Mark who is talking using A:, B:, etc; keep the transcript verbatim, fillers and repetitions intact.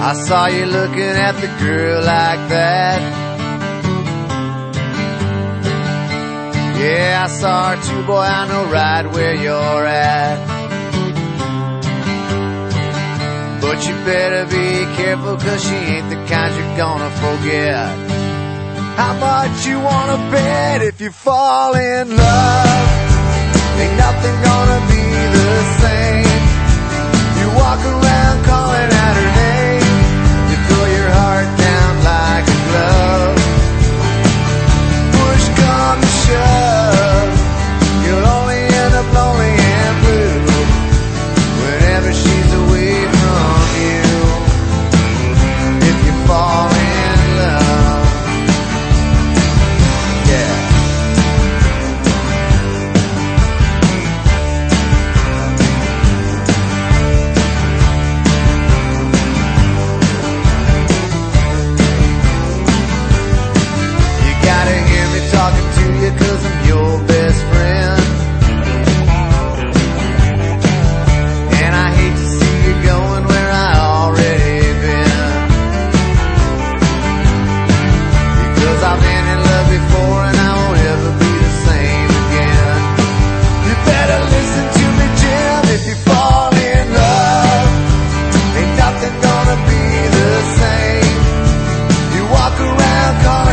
A: I saw you looking at the girl like that. Yeah, I saw her too, boy, I know right where you're at. But you better be careful, cause she ain't the kind you're gonna forget. How much you wanna bet if you fall in love? Ain't nothing gonna be the same. You walk around calling out her name. You throw your heart down like a glove. Push come to shove, you'll only end up lonely and blue whenever she's away from you. If you fall in love, yeah. Talking to you cause I'm your best friend, and I hate to see you going where I already been, because I've been in love before and I won't ever be the same again. You better listen to me, Jim, if you fall in love, ain't nothing gonna be the same. You walk around calling